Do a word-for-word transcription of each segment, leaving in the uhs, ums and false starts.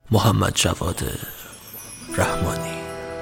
محمد جواد رحمانی.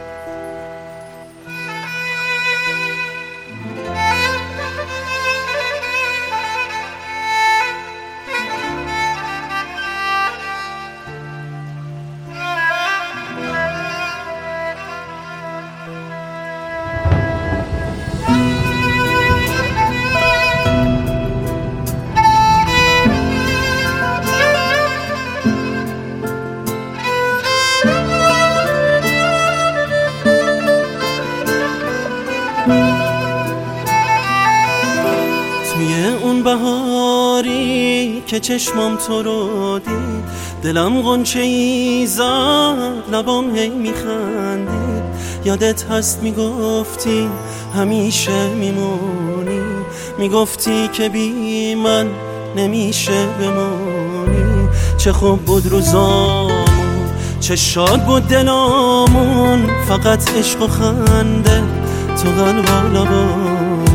توی اون بهاری که چشمام تو رو دید، دلم غنچه‌ای زد، لبام هی میخندید. یادت هست میگفتی همیشه میمونی، میگفتی که بی من نمیشه بمونی. چه خوب بود روزامون، چه شاد بود دلامون، فقط عشق و خنده تو قلب و لبامون.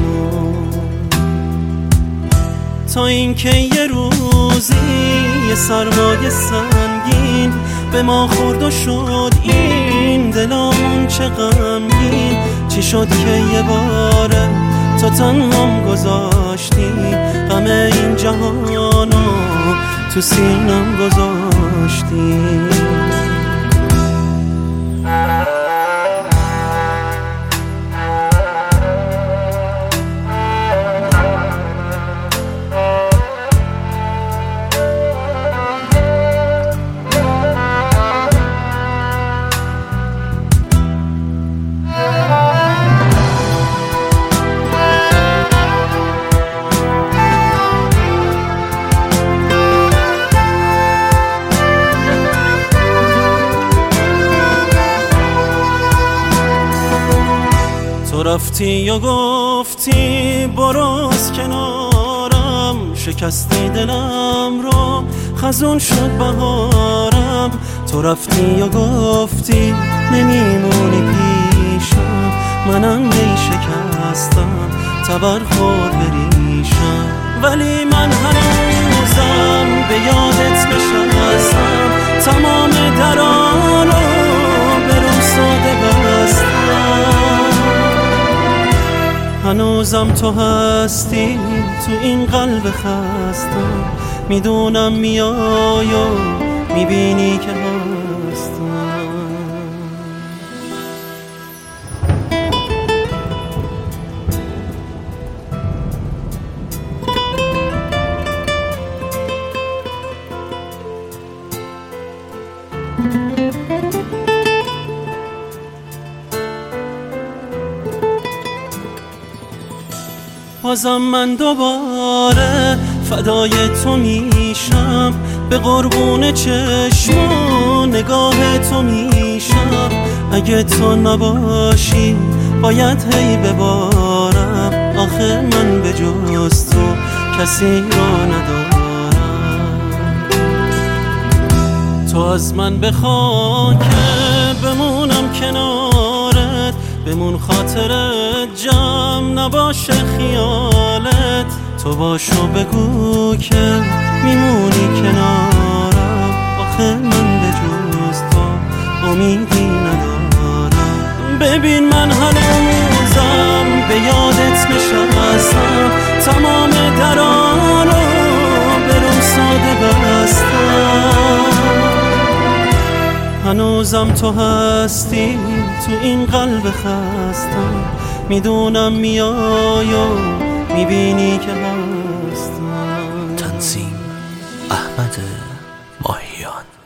تا اینکه یه روزی یه سرمایه سنگین به ما خورد و شد این دلامون چه غمگین. چی شد که یه باره تو تنهام گذاشتی، غم این جهانو تو سینم گذاشتی. تو رفتی و گفتی برو از کنارم، شکستی دلم رو خزون شد بهارم. تو رفتی و گفتی نمیمونی پیشم، منم هی شکستم تبرخور بریشم. ولی من هنوزم به یادت نشستم، تمام درانو برم ساده بستم. هنوزم تو هستی تو این قلب خستم، میدونم میای و میبینی که هستم. بازم من دوباره فدای تو میشم، به قربون چشم و نگاه تو میشم. اگه تو نباشی باید هی ببارم، آخه من به جز تو کسی را ندارم. تو از من بخوا که بمونم کنارت، بمون خاطرت جمع نباشه خیالت. تو باشو بگو که میمونی کنارم، آخه من به جز تو امیدی ندارم. ببین من هنوزم به یادت نشستم، تمام درانو برم ساده بستم. هنوزم تو هستی تو این قلب خستم، میدونم میای و میبینی که هستم. تنظیم احمد ماهیان.